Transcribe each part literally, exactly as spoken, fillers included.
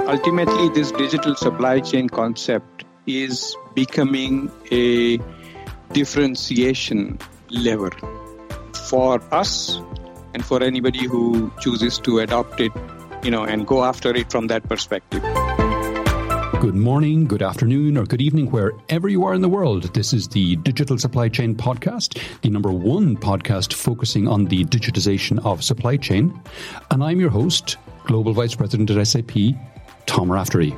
ultimately, this digital supply chain concept is becoming a differentiation lever for us and for anybody who chooses to adopt it, you know, and go after it from that perspective. Good morning, good afternoon, or good evening, wherever you are in the world. This is the Digital Supply Chain Podcast, the number one podcast focusing on the digitization of supply chain. And I'm your host, Global Vice President at S A P, Tom Raftery.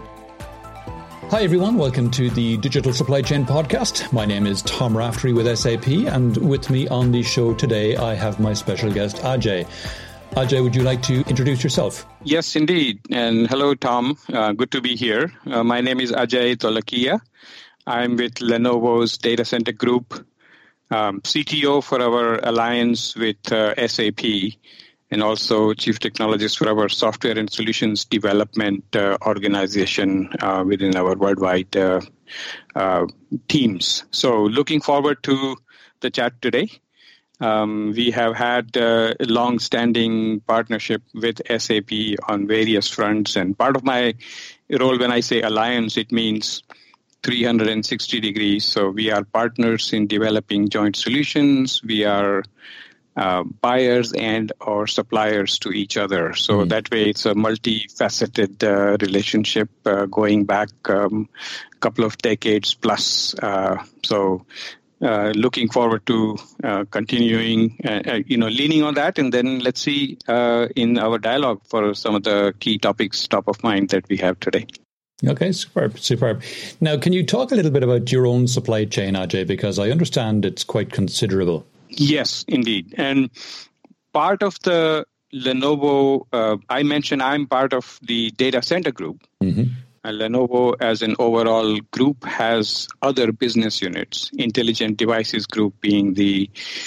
Hi everyone, welcome to the Digital Supply Chain Podcast. My name is Tom Raftery with S A P, and with me on the show today, I have my special guest, Ajay. Ajay, would you like to introduce yourself? Yes, indeed. And hello, Tom. Uh, good to be here. Uh, my name is Ajay Tolakia. I'm with Lenovo's Data Center Group, um, C T O for our alliance with uh, S A P, and also Chief Technologist for our software and solutions development uh, organization uh, within our worldwide uh, uh, teams. So looking forward to the chat today. Um, we have had uh, a long-standing partnership with S A P on various fronts, and part of my role when I say alliance, it means three hundred sixty degrees. So we are partners in developing joint solutions. We are uh, buyers and or suppliers to each other. So mm. that way, it's a multifaceted uh, relationship uh, going back um, a couple of decades plus. Uh, so. Uh, looking forward to uh, continuing, uh, uh, you know, leaning on that. And then let's see uh, in our dialogue for some of the key topics top of mind that we have today. Okay, superb, superb. Now, can you talk a little bit about your own supply chain, Ajay, because I understand it's quite considerable. Yes, indeed. And part of the Lenovo, uh, I mentioned I'm part of the data center group. Mm-hmm. And Lenovo as an overall group has other business units, Intelligent Devices Group being the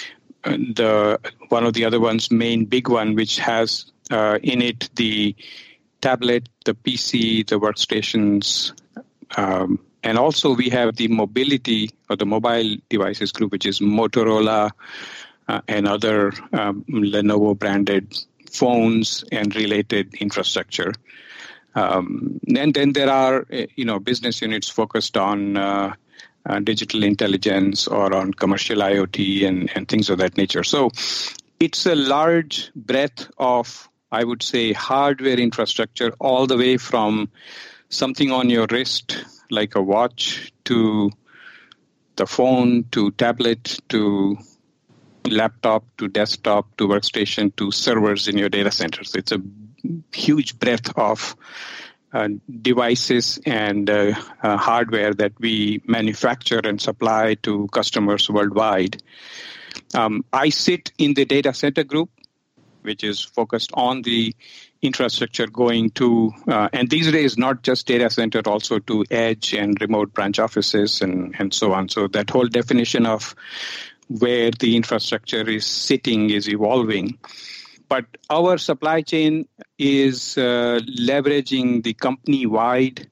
the one of the other ones, main big one, which has uh, in it the tablet, the P C, the workstations, um, and also we have the mobility or the mobile devices group, which is Motorola uh, and other um, Lenovo branded phones and related infrastructure. Um, and then there are, you know, business units focused on uh, uh, digital intelligence or on commercial IoT and, and things of that nature. So it's a large breadth of, I would say, hardware infrastructure all the way from something on your wrist, like a watch, to the phone, to tablet, to laptop, to desktop, to workstation, to servers in your data centers. It's a huge breadth of uh, devices and uh, uh, hardware that we manufacture and supply to customers worldwide. Um, I sit in the data center group, which is focused on the infrastructure going to, uh, and these days not just data center, also to edge and remote branch offices and, and so on. So that whole definition of where the infrastructure is sitting is evolving. But our supply chain is uh, leveraging the company-wide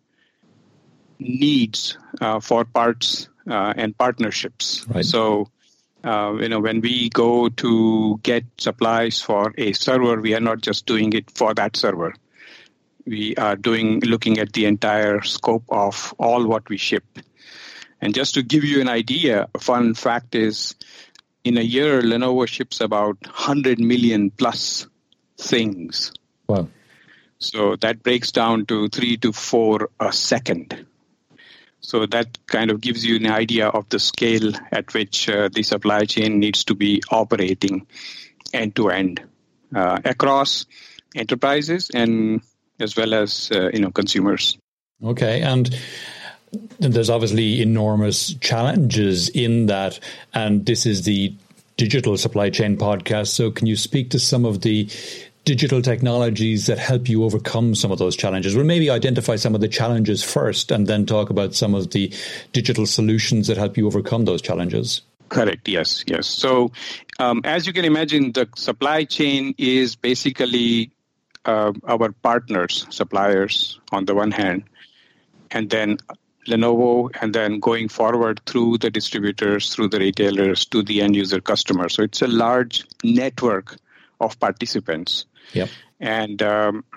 needs uh, for parts uh, and partnerships. Right. So, uh, you know, when we go to get supplies for a server, we are not just doing it for that server. We are doing looking at the entire scope of all what we ship. And just to give you an idea, a fun fact is, in a year, Lenovo ships about one hundred million plus things. Wow. So that breaks down to three to four a second. So that kind of gives you an idea of the scale at which uh, the supply chain needs to be operating end to end uh, across enterprises and as well as uh, you know consumers. Okay, and there's obviously enormous challenges in that, and this is the Digital Supply Chain Podcast. So can you speak to some of the digital technologies that help you overcome some of those challenges? We'll maybe identify some of the challenges first and then talk about some of the digital solutions that help you overcome those challenges. Correct. Yes. Yes. So um, as you can imagine, the supply chain is basically uh, our partners, suppliers on the one hand, and then Lenovo, and then going forward through the distributors, through the retailers, to the end user customer. So it's a large network of participants. Yep. And um,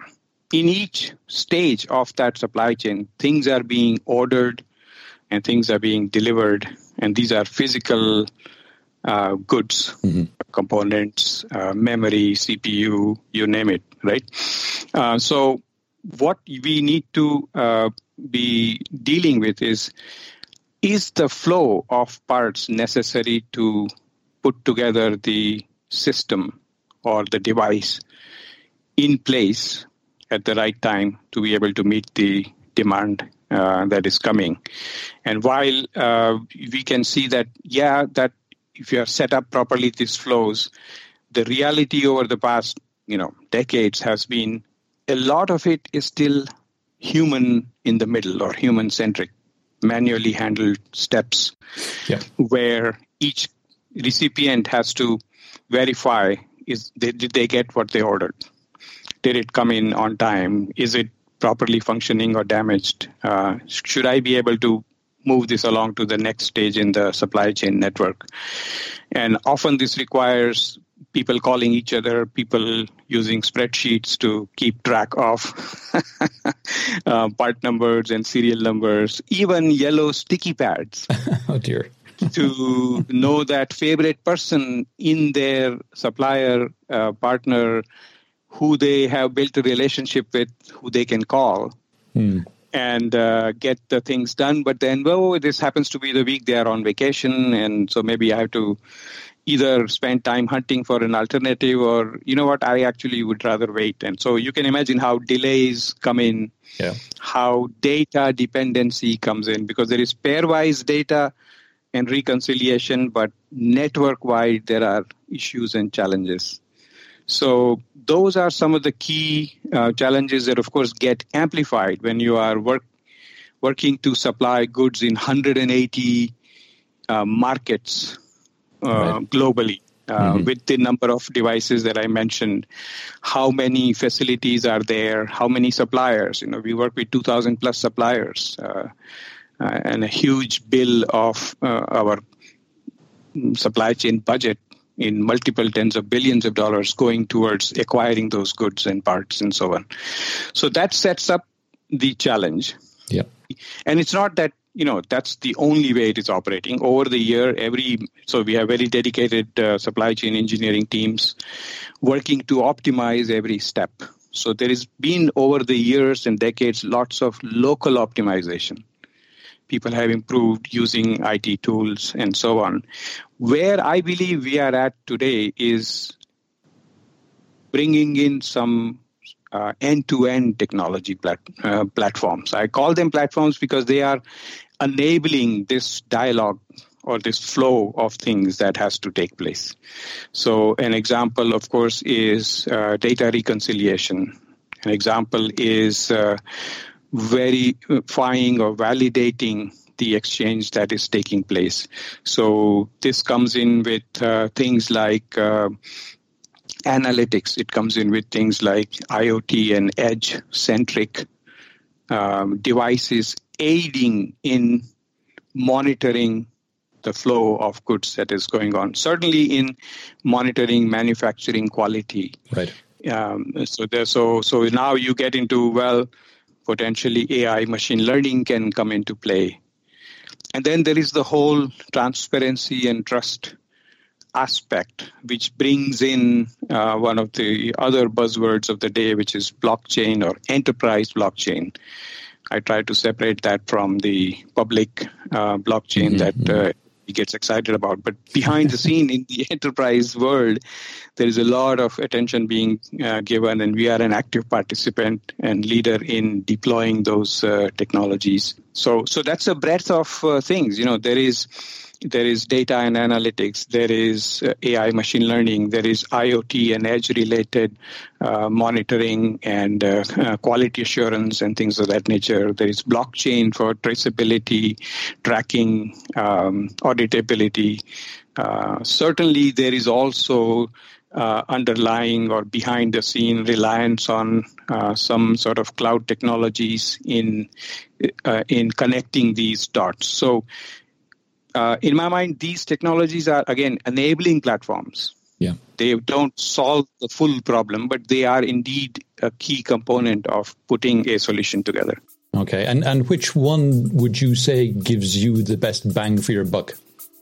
in each stage of that supply chain, things are being ordered and things are being delivered. And these are physical uh, goods, mm-hmm. components, uh, memory, C P U, you name it, right? Uh, so what we need to uh, be dealing with is, is the flow of parts necessary to put together the system or the device in place at the right time to be able to meet the demand uh, that is coming. And while uh, we can see that, yeah, that if you are set up properly, these flows, the reality over the past, you know, decades has been a lot of it is still human in the middle or human-centric, manually handled steps yeah. where each recipient has to verify, is they, did they get what they ordered? Did it come in on time? Is it properly functioning or damaged? Uh, should I be able to move this along to the next stage in the supply chain network? And often this requires people calling each other, people using spreadsheets to keep track of uh, part numbers and serial numbers, even yellow sticky pads. Oh, dear. To know that favorite person in their supplier uh, partner who they have built a relationship with, who they can call hmm. and uh, get the things done. But then, well, this happens to be the week they are on vacation, and so maybe I have to either spend time hunting for an alternative or, you know what, I actually would rather wait. And so you can imagine how delays come in, yeah. how data dependency comes in, because there is pairwise data and reconciliation, but network-wide there are issues and challenges. So those are some of the key uh, challenges that, of course, get amplified when you are work, working to supply goods in one hundred eighty uh, markets uh, right. globally. Uh, mm-hmm. With the number of devices that I mentioned, how many facilities are there, how many suppliers. You know, we work with two thousand plus suppliers uh, uh, and a huge bill of uh, our supply chain budget in multiple tens of billions of dollars going towards acquiring those goods and parts and so on. So that sets up the challenge. Yeah. And it's not that, you know, that's the only way it is operating. Over the year, every so we have very dedicated uh, supply chain engineering teams working to optimize every step. So there has been over the years and decades lots of local optimization. People have improved using I T tools and so on. Where I believe we are at today is bringing in some uh, end-to-end technology plat- uh, platforms. I call them platforms because they are enabling this dialogue or this flow of things that has to take place. So an example, of course, is uh, data reconciliation. An example is uh, verifying or validating the exchange that is taking place. So this comes in with uh, things like uh, analytics. It comes in with things like IoT and edge-centric um, devices aiding in monitoring the flow of goods that is going on. Certainly in monitoring manufacturing quality. Right. Um, so there, so so now you get into, well, potentially A I, machine learning can come into play. And then there is the whole transparency and trust aspect, which brings in uh, one of the other buzzwords of the day, which is blockchain or enterprise blockchain. I try to separate that from the public uh, blockchain mm-hmm. that uh, he gets excited about. But behind the scene in the enterprise world, there is a lot of attention being uh, given, and we are an active participant and leader in deploying those uh, technologies. So, so that's a breadth of uh, things. You know, there is there is data and analytics, there is uh, A I, machine learning, there is IoT and edge-related uh, monitoring and uh, uh, quality assurance and things of that nature. There is blockchain for traceability, tracking, um, auditability. Uh, certainly, there is also uh, underlying or behind the scene reliance on uh, some sort of cloud technologies in uh, in connecting these dots. So, uh, in my mind, these technologies are, again, enabling platforms. Yeah. They don't solve the full problem, but they are indeed a key component of putting a solution together. Okay, and, and which one would you say gives you the best bang for your buck?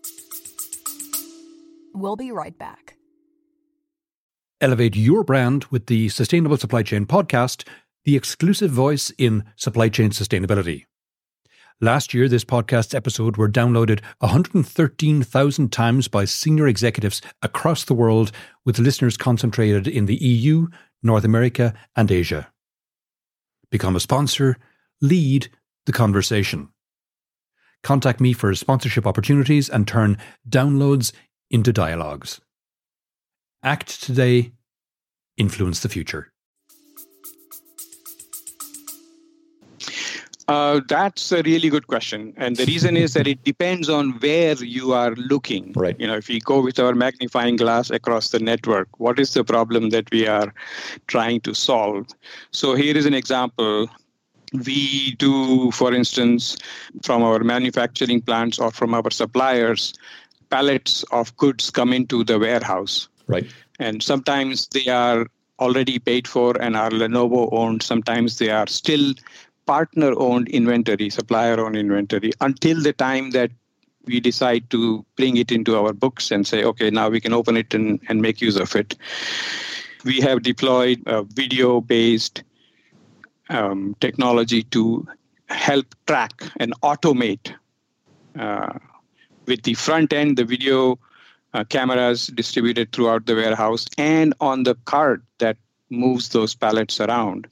We'll be right back. Elevate your brand with the Sustainable Supply Chain Podcast, the exclusive voice in supply chain sustainability. Last year, this podcast's episode were downloaded one hundred thirteen thousand times by senior executives across the world, with listeners concentrated in the E U, North America, and Asia. Become a sponsor. Lead the conversation. Contact me for sponsorship opportunities and turn downloads into dialogues. Act today. Influence the future. Uh, that's a really good question. And the reason is that it depends on where you are looking. Right. You know, if we go with our magnifying glass across the network, what is the problem that we are trying to solve? So here is an example. We do, for instance, from our manufacturing plants or from our suppliers, pallets of goods come into the warehouse. Right. And sometimes they are already paid for and are Lenovo owned. Sometimes they are still partner-owned inventory, supplier-owned inventory, until the time that we decide to bring it into our books and say, okay, now we can open it and, and make use of it. We have deployed a video-based um, technology to help track and automate uh, with the front end, the video uh, cameras distributed throughout the warehouse and on the cart that moves those pallets around,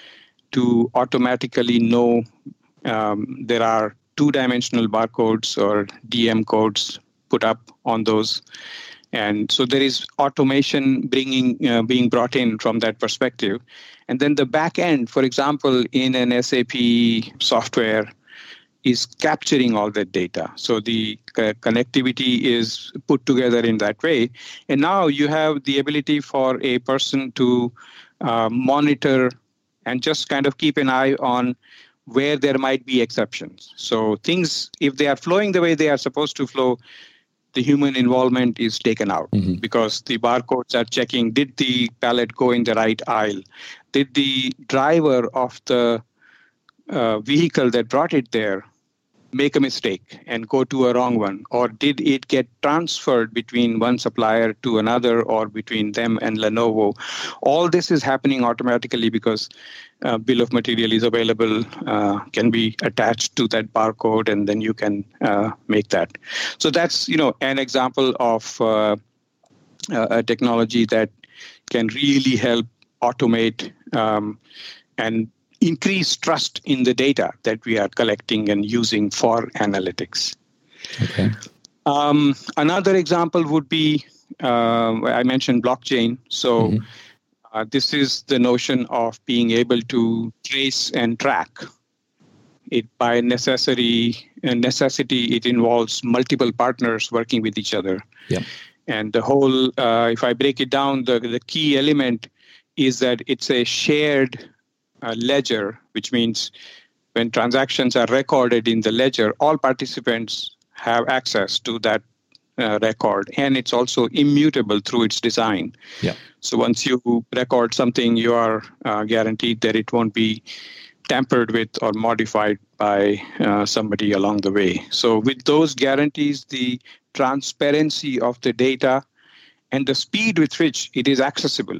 to automatically know um, there are two-dimensional barcodes or D M codes put up on those. And so there is automation bringing uh, being brought in from that perspective. And then the back end, for example, in an S A P software, is capturing all that data. So the uh, connectivity is put together in that way. And now you have the ability for a person to uh, monitor and just kind of keep an eye on where there might be exceptions. So things, if they are flowing the way they are supposed to flow, the human involvement is taken out mm-hmm. because the barcodes are checking, did the pallet go in the right aisle? Did the driver of the uh, vehicle that brought it there make a mistake and go to a wrong one? Or did it get transferred between one supplier to another or between them and Lenovo? All this is happening automatically because uh, bill of material is available, uh, can be attached to that barcode, and then you can uh, make that. So that's, you know, an example of uh, a technology that can really help automate um, and increase trust in the data that we are collecting and using for analytics. Okay. Um, another example would be, uh, I mentioned blockchain. So mm-hmm. uh, this is the notion of being able to trace and track. It by necessity, necessity, it involves multiple partners working with each other. Yeah. And the whole, uh, if I break it down, the, the key element is that it's a shared Uh, ledger, which means when transactions are recorded in the ledger, all participants have access to that uh, record, and it's also immutable through its design. Yeah. So once you record something, you are uh, guaranteed that it won't be tampered with or modified by uh, somebody along the way. So with those guarantees, the transparency of the data and the speed with which it is accessible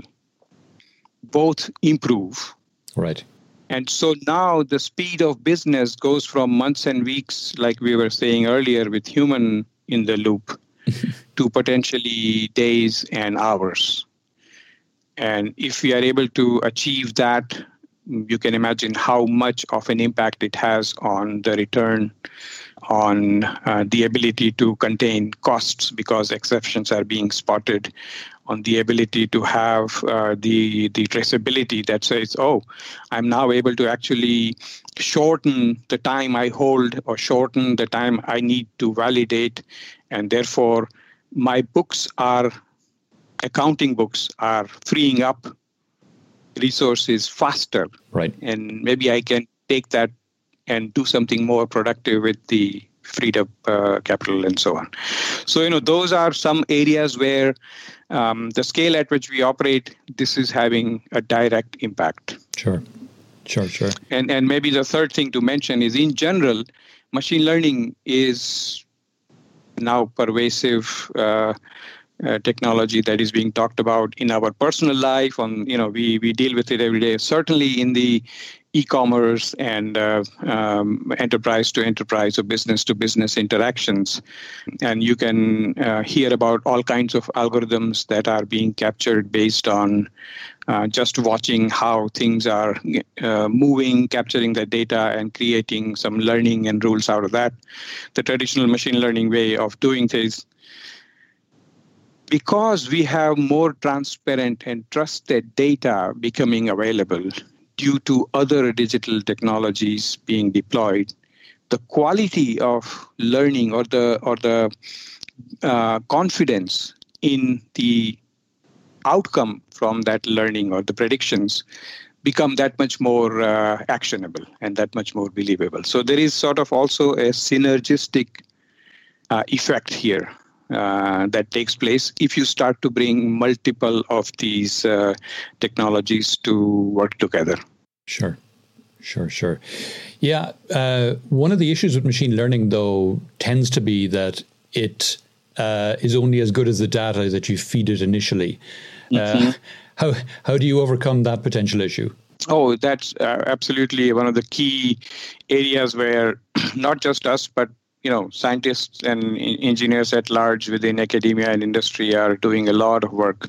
both improve. Right. And so now the speed of business goes from months and weeks, like we were saying earlier, with human in the loop, to potentially days and hours. And if we are able to achieve that, you can imagine how much of an impact it has on the return, on uh, the ability to contain costs because exceptions are being spotted, on the ability to have uh, the the traceability that says, oh, I'm now able to actually shorten the time I hold or shorten the time I need to validate. And therefore, my books are, accounting books are freeing up resources faster. Right. And maybe I can take that and do something more productive with the freed up uh, capital and so on. So, you know, those are some areas where um, the scale at which we operate, this is having a direct impact. Sure, sure, sure. And and maybe the third thing to mention is, in general, machine learning is now pervasive uh, uh, technology that is being talked about in our personal life. On you know, we we deal with it every day. Certainly in the e-commerce and uh, um, enterprise to enterprise or business to business interactions, and you can uh, hear about all kinds of algorithms that are being captured based on uh, just watching how things are uh, moving, capturing the data, and creating some learning and rules out of that. The traditional machine learning way of doing things. Because we have more transparent and trusted data becoming available due to other digital technologies being deployed, the quality of learning or the or the uh, confidence in the outcome from that learning or the predictions become that much more uh, actionable and that much more believable. So there is sort of also a synergistic uh, effect here. Uh, that takes place if you start to bring multiple of these uh, technologies to work together. Sure, sure, sure. Yeah, uh, one of the issues with machine learning, though, tends to be that it uh, is only as good as the data that you feed it initially. Mm-hmm. Uh, how how do you overcome that potential issue? Oh, that's uh, absolutely one of the key areas where not just us, but you know, scientists and engineers at large within academia and industry are doing a lot of work.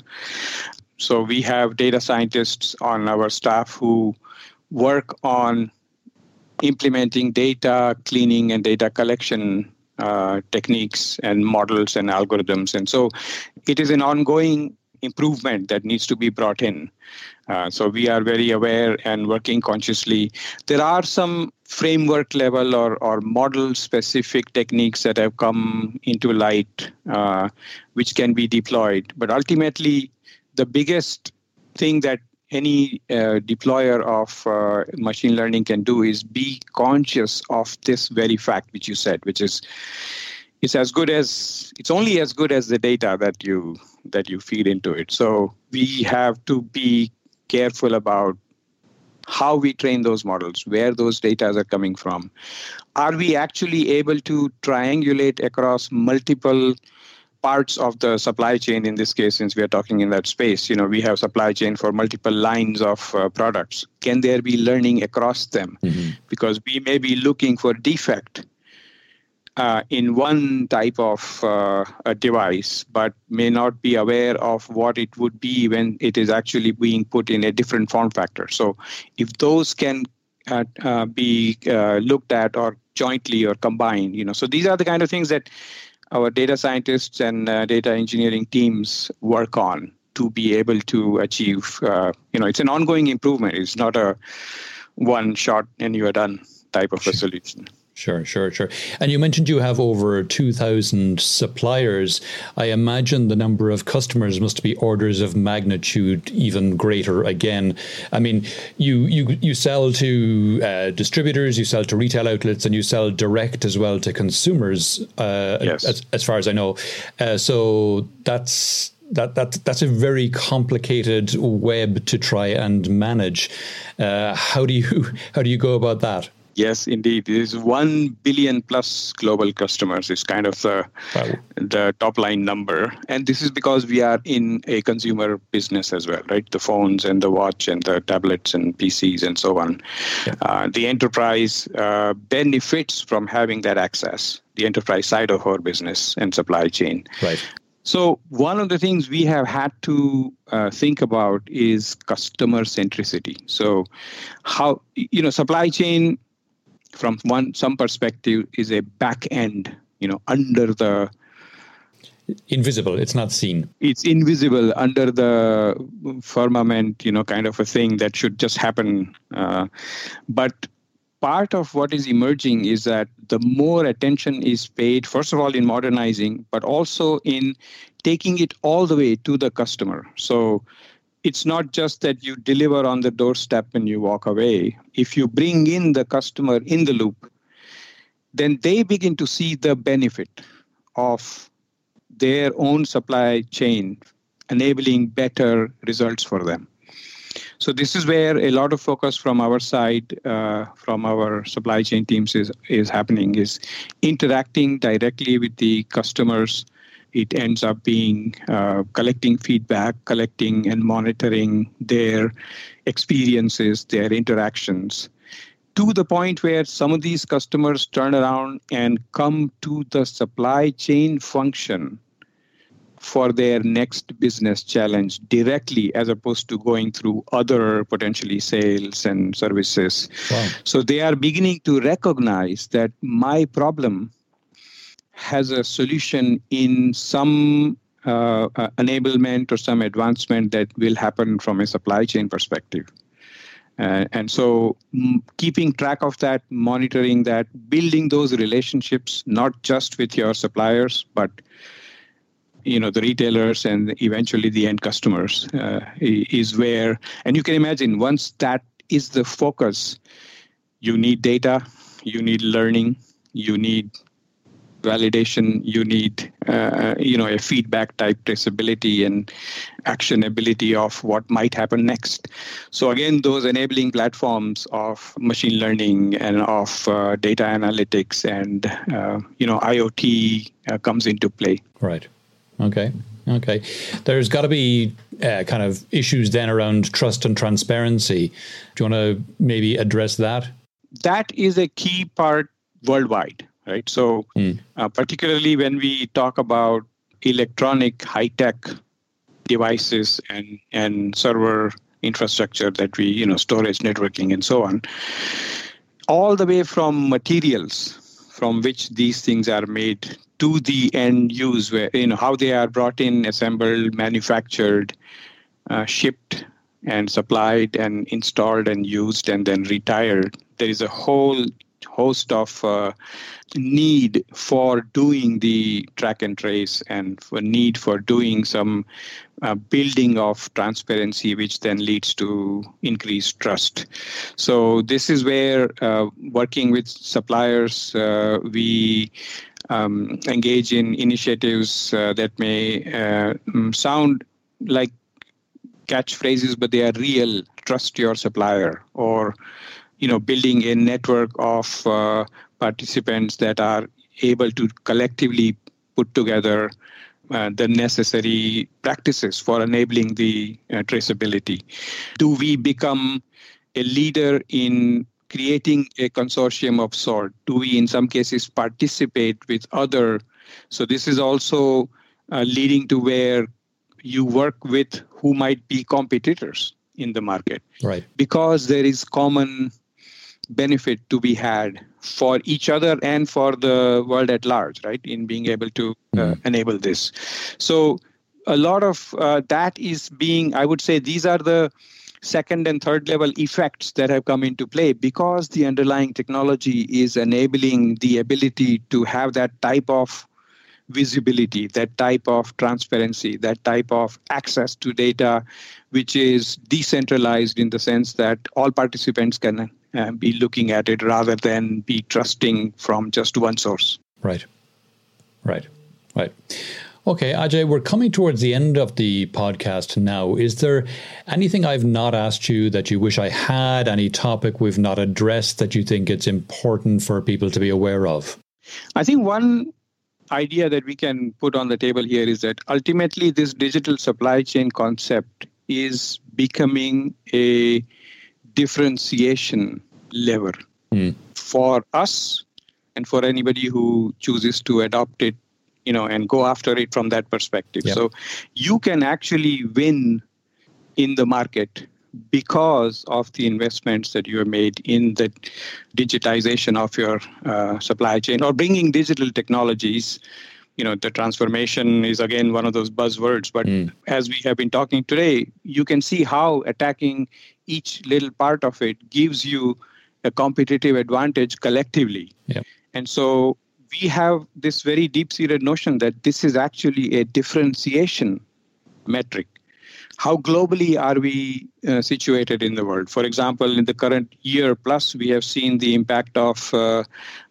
So we have data scientists on our staff who work on implementing data cleaning and data collection uh, techniques and models and algorithms. And so it is an ongoing improvement that needs to be brought in. Uh, so we are very aware and working consciously. There are some framework level or, or model specific techniques that have come into light, uh, which can be deployed. But ultimately, the biggest thing that any uh, deployer of uh, machine learning can do is be conscious of this very fact, which you said, which is it's as good as it's only as good as the data that you that you feed into it. So we have to be careful about how we train those models, where those data are coming from. Are we actually able to triangulate across multiple parts of the supply chain? In this case, since we are talking in that space, you know, we have supply chain for multiple lines of uh, products. Can there be learning across them? Mm-hmm. Because we may be looking for defect Uh, in one type of uh, a device, but may not be aware of what it would be when it is actually being put in a different form factor. So if those can uh, uh, be uh, looked at or jointly or combined, you know, so these are the kind of things that our data scientists and uh, data engineering teams work on to be able to achieve, uh, you know, it's an ongoing improvement. It's not a one shot and you are done type of a solution. Sure, sure, sure. And you mentioned you have over two thousand suppliers. I imagine the number of customers must be orders of magnitude even greater again. I mean, you you, you sell to uh, distributors, you sell to retail outlets, and you sell direct as well to consumers, uh, yes. as, as far as I know. Uh, so that's... That that that's a very complicated web to try and manage. Uh, how do you how do you go about that? Yes, indeed. It is one billion plus global customers is kind of the, wow. the top line number. And this is because we are in a consumer business as well, right? The phones and the watch and the tablets and P Cs and so on. Yeah. Uh, the enterprise uh, benefits from having that access, the enterprise side of our business and supply chain. Right. So one of the things we have had to uh, think about is customer centricity. So how, you know, supply chain from one some perspective is a back end, you know, under the invisible. It's not seen. It's invisible under the firmament, you know, kind of a thing that should just happen. Uh, but part of what is emerging is that the more attention is paid, first of all, in modernizing, but also in taking it all the way to the customer. So it's not just that you deliver on the doorstep and you walk away. If you bring in the customer in the loop, then they begin to see the benefit of their own supply chain enabling better results for them. So this is where a lot of focus from our side, uh, from our supply chain teams is, is happening, is interacting directly with the customers. It ends up being uh, collecting feedback, collecting and monitoring their experiences, their interactions, to the point where some of these customers turn around and come to the supply chain function for their next business challenge directly, as opposed to going through other potentially sales and services. Wow. So they are beginning to recognize that my problem has a solution in some uh, uh, enablement or some advancement that will happen from a supply chain perspective. Uh, and so m- keeping track of that, monitoring that, building those relationships, not just with your suppliers, but you know, the retailers and eventually the end customers uh, is where, and you can imagine once that is the focus, you need data, you need learning, you need validation, you need, uh, you know, a feedback type traceability and actionability of what might happen next. So again, those enabling platforms of machine learning and of uh, data analytics and, uh, you know, IoT uh, comes into play. Right. Okay. Okay. There's got to be uh, kind of issues then around trust and transparency. Do you want to maybe address that? That is a key part worldwide, right? So mm. uh, particularly when we talk about electronic high-tech devices and, and server infrastructure that we, you know, storage, networking, and so on, all the way from materials from which these things are made to the end use, where, you know, how they are brought in, assembled, manufactured, uh, shipped, and supplied, and installed, and used, and then retired. There is a whole host of uh, need for doing the track and trace, and for need for doing some uh, building of transparency, which then leads to increased trust. So this is where uh, working with suppliers, uh, we um, engage in initiatives uh, that may uh, sound like catchphrases, but they are real. Trust your supplier, or you know, building a network of uh, participants that are able to collectively put together uh, the necessary practices for enabling the uh, traceability. Do we become a leader in creating a consortium of sort? Do we, in some cases, participate with other? So this is also uh, leading to where you work with who might be competitors in the market, right? Because there is common benefit to be had for each other and for the world at large, right, in being able to uh, mm. enable this. So a lot of uh, that is being, I would say, these are the second and third level effects that have come into play because the underlying technology is enabling the ability to have that type of visibility, that type of transparency, that type of access to data, which is decentralized in the sense that all participants can uh, be looking at it rather than be trusting from just one source. Right, right, right. Okay, Ajay, we're coming towards the end of the podcast now. Is there anything I've not asked you that you wish I had, any topic we've not addressed that you think it's important for people to be aware of? I think one idea that we can put on the table here is that ultimately this digital supply chain concept is becoming a differentiation lever mm. for us and for anybody who chooses to adopt it, you know, and go after it from that perspective. Yep. So you can actually win in the market because of the investments that you have made in the digitization of your uh, supply chain or bringing digital technologies. You know, the transformation is, again, one of those buzzwords. But mm. as we have been talking today, you can see how attacking each little part of it gives you a competitive advantage collectively. Yep. And so we have this very deep-seated notion that this is actually a differentiation metric. How globally are we uh, situated in the world? For example, in the current year plus, we have seen the impact of uh,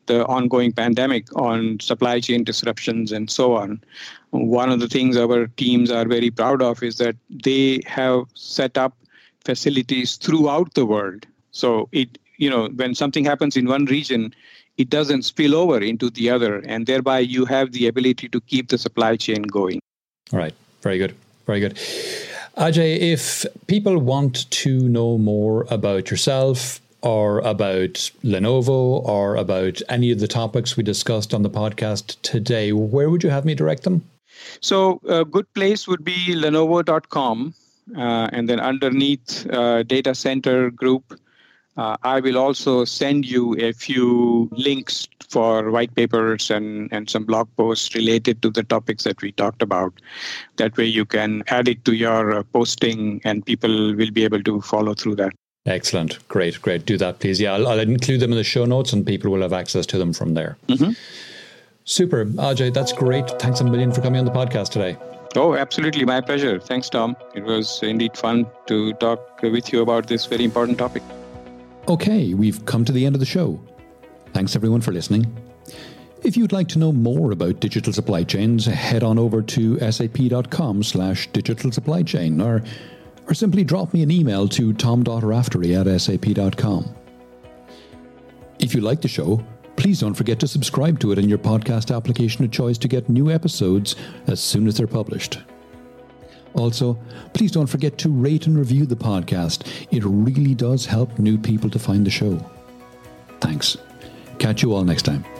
the ongoing pandemic on supply chain disruptions and so on. One of the things our teams are very proud of is that they have set up facilities throughout the world. So it, you know, when something happens in one region, it doesn't spill over into the other, and thereby you have the ability to keep the supply chain going. All right. Very good. Very good. Ajay, if people want to know more about yourself or about Lenovo or about any of the topics we discussed on the podcast today, where would you have me direct them? So a good place would be lenovo dot com. Uh, and then underneath uh, data center group, uh, I will also send you a few links for white papers and, and some blog posts related to the topics that we talked about. That way you can add it to your uh, posting and people will be able to follow through that. Excellent. Great, great. Do that, please. Yeah, I'll, I'll include them in the show notes and people will have access to them from there. Mm-hmm. Super. Ajay, that's great. Thanks a million for coming on the podcast today. Oh, absolutely. My pleasure. Thanks, Tom. It was indeed fun to talk with you about this very important topic. Okay, we've come to the end of the show. Thanks, everyone, for listening. If you'd like to know more about digital supply chains, head on over to sap.com slash digital supply chain or, or simply drop me an email to tom.raftery at sap.com. If you like the show, please don't forget to subscribe to it in your podcast application of choice to get new episodes as soon as they're published. Also, please don't forget to rate and review the podcast. It really does help new people to find the show. Thanks. Catch you all next time.